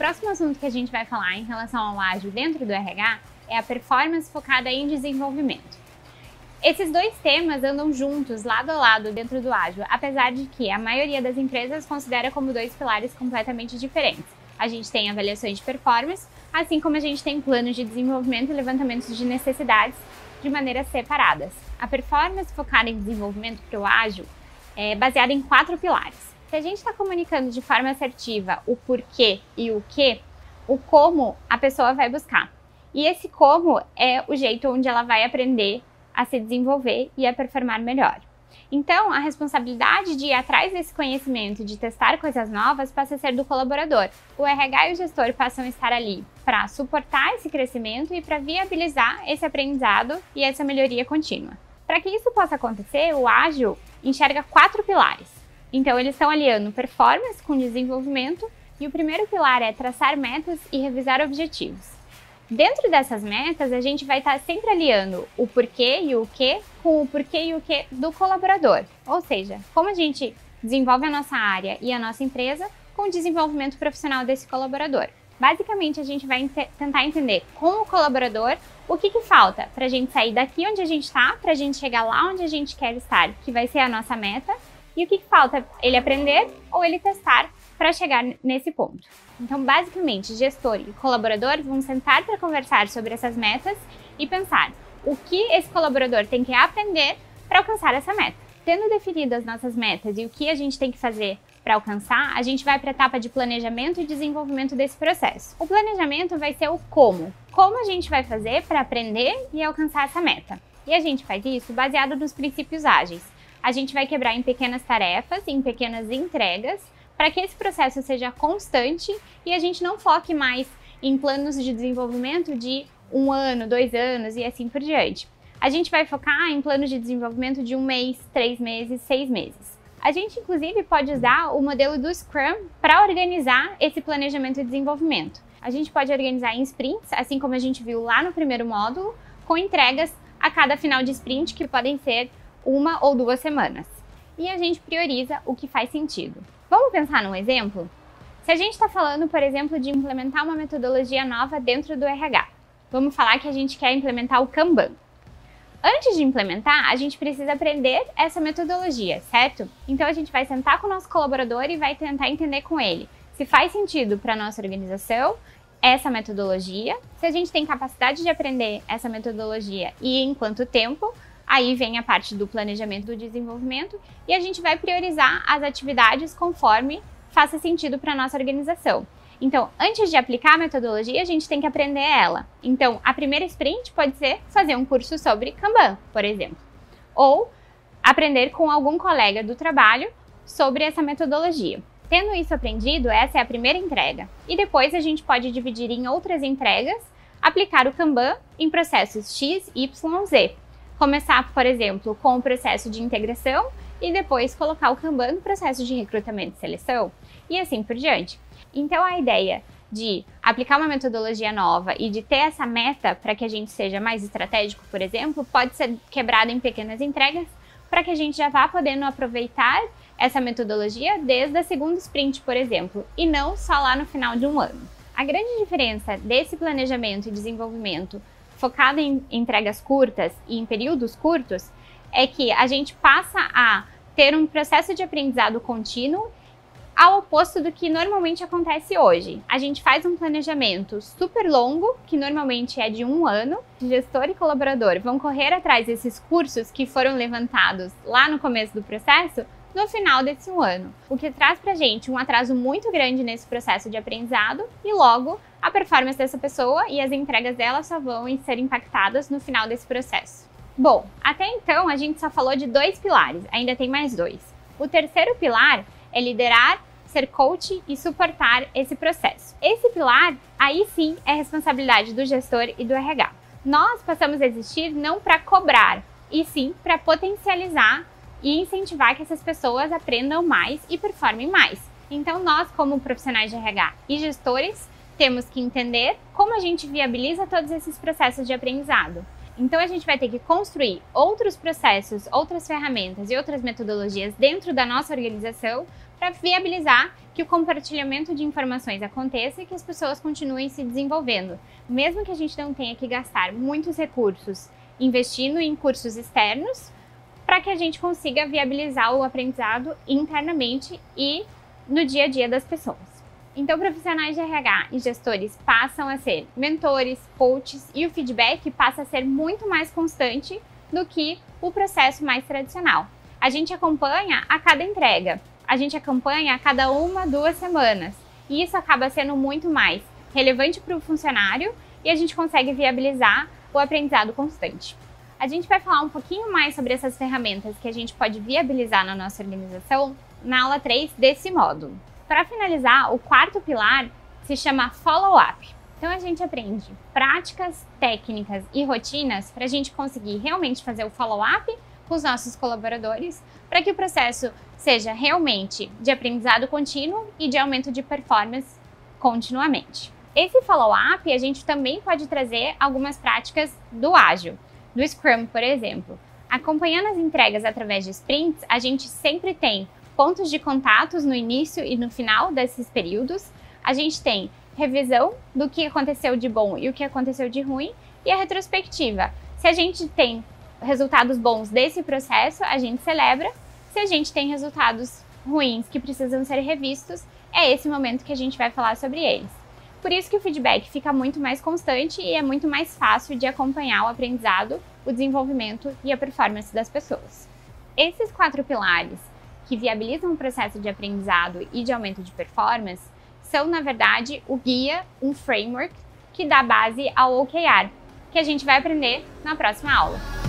próximo assunto que a gente vai falar em relação ao ágil dentro do RH é a performance focada em desenvolvimento. Esses dois temas andam juntos, lado a lado, dentro do ágil, apesar de que a maioria das empresas considera como dois pilares completamente diferentes. A gente tem avaliações de performance, assim como a gente tem planos de desenvolvimento e levantamentos de necessidades de maneiras separadas. A performance focada em desenvolvimento para o ágil é baseada em 4 pilares. Se a gente está comunicando de forma assertiva o porquê e o que, o como a pessoa vai buscar. E esse como é o jeito onde ela vai aprender a se desenvolver e a performar melhor. Então, a responsabilidade de ir atrás desse conhecimento, de testar coisas novas, passa a ser do colaborador. O RH e o gestor passam a estar ali para suportar esse crescimento e para viabilizar esse aprendizado e essa melhoria contínua. Para que isso possa acontecer, o ágil enxerga 4 pilares. Então, eles estão aliando performance com desenvolvimento e o primeiro pilar é traçar metas e revisar objetivos. Dentro dessas metas, a gente vai estar sempre aliando o porquê e o que com o porquê e o que do colaborador. Ou seja, como a gente desenvolve a nossa área e a nossa empresa com o desenvolvimento profissional desse colaborador. Basicamente, a gente vai tentar entender com o colaborador o que falta para a gente sair daqui onde a gente está, para a gente chegar lá onde a gente quer estar, que vai ser a nossa meta, e o que falta ele aprender ou ele testar para chegar nesse ponto. Então, basicamente, gestor e colaborador vão sentar para conversar sobre essas metas e pensar o que esse colaborador tem que aprender para alcançar essa meta. Tendo definido as nossas metas e o que a gente tem que fazer para alcançar, a gente vai para a etapa de planejamento e desenvolvimento desse processo. O planejamento vai ser o como. Como a gente vai fazer para aprender e alcançar essa meta. E a gente faz isso baseado nos princípios ágeis. A gente vai quebrar em pequenas tarefas, em pequenas entregas, para que esse processo seja constante e a gente não foque mais em planos de desenvolvimento de 1 ano, 2 anos e assim por diante. A gente vai focar em planos de desenvolvimento de 1 mês, 3 meses, 6 meses. A gente, inclusive, pode usar o modelo do Scrum para organizar esse planejamento e desenvolvimento. A gente pode organizar em sprints, assim como a gente viu lá no primeiro módulo, com entregas a cada final de sprint, que podem ser 1 ou 2 semanas. E a gente prioriza o que faz sentido. Vamos pensar num exemplo? Se a gente está falando, por exemplo, de implementar uma metodologia nova dentro do RH, vamos falar que a gente quer implementar o Kanban. Antes de implementar, a gente precisa aprender essa metodologia, certo? Então a gente vai sentar com o nosso colaborador e vai tentar entender com ele se faz sentido para a nossa organização essa metodologia, se a gente tem capacidade de aprender essa metodologia e em quanto tempo. Aí vem a parte do planejamento do desenvolvimento e a gente vai priorizar as atividades conforme faça sentido para a nossa organização. Então, antes de aplicar a metodologia, a gente tem que aprender ela. Então, a primeira sprint pode ser fazer um curso sobre Kanban, por exemplo. Ou aprender com algum colega do trabalho sobre essa metodologia. Tendo isso aprendido, essa é a primeira entrega. E depois a gente pode dividir em outras entregas, aplicar o Kanban em processos X, Y, Z. Começar, por exemplo, com o processo de integração e depois colocar o Kanban no processo de recrutamento e seleção e assim por diante. Então, a ideia de aplicar uma metodologia nova e de ter essa meta para que a gente seja mais estratégico, por exemplo, pode ser quebrada em pequenas entregas para que a gente já vá podendo aproveitar essa metodologia desde a segunda sprint, por exemplo, e não só lá no final de 1 ano. A grande diferença desse planejamento e desenvolvimento focado em entregas curtas e em períodos curtos, é que a gente passa a ter um processo de aprendizado contínuo ao oposto do que normalmente acontece hoje. A gente faz um planejamento super longo, que normalmente é de 1 ano. O gestor e colaborador vão correr atrás desses cursos que foram levantados lá no começo do processo, no final desse 1 ano, o que traz pra gente um atraso muito grande nesse processo de aprendizado e logo a performance dessa pessoa e as entregas dela só vão ser impactadas no final desse processo. Bom, até então a gente só falou de 2 pilares, ainda tem mais 2. O terceiro pilar é liderar, ser coach e suportar esse processo. Esse pilar, aí sim, é responsabilidade do gestor e do RH. Nós passamos a existir não para cobrar, e sim para potencializar e incentivar que essas pessoas aprendam mais e performem mais. Então, nós, como profissionais de RH e gestores, temos que entender como a gente viabiliza todos esses processos de aprendizado. Então, a gente vai ter que construir outros processos, outras ferramentas e outras metodologias dentro da nossa organização para viabilizar que o compartilhamento de informações aconteça e que as pessoas continuem se desenvolvendo, mesmo que a gente não tenha que gastar muitos recursos investindo em cursos externos, para que a gente consiga viabilizar o aprendizado internamente e no dia a dia das pessoas. Então, profissionais de RH e gestores passam a ser mentores, coaches e o feedback passa a ser muito mais constante do que o processo mais tradicional. A gente acompanha a cada entrega, a gente acompanha a cada 1-2 semanas e isso acaba sendo muito mais relevante para o funcionário e a gente consegue viabilizar o aprendizado constante. A gente vai falar um pouquinho mais sobre essas ferramentas que a gente pode viabilizar na nossa organização na aula 3 desse módulo. Para finalizar, o quarto pilar se chama Follow-up. Então a gente aprende práticas, técnicas e rotinas para a gente conseguir realmente fazer o follow-up com os nossos colaboradores, para que o processo seja realmente de aprendizado contínuo e de aumento de performance continuamente. Esse follow-up a gente também pode trazer algumas práticas do ágil, do Scrum, por exemplo. Acompanhando as entregas através de sprints, a gente sempre tem pontos de contatos no início e no final desses períodos. A gente tem revisão do que aconteceu de bom e o que aconteceu de ruim e a retrospectiva. Se a gente tem resultados bons desse processo, a gente celebra. Se a gente tem resultados ruins que precisam ser revistos, é esse momento que a gente vai falar sobre eles. Por isso que o feedback fica muito mais constante e é muito mais fácil de acompanhar o aprendizado, o desenvolvimento e a performance das pessoas. Esses 4 pilares que viabilizam o processo de aprendizado e de aumento de performance são, na verdade, o guia, um framework que dá base ao OKR, que a gente vai aprender na próxima aula.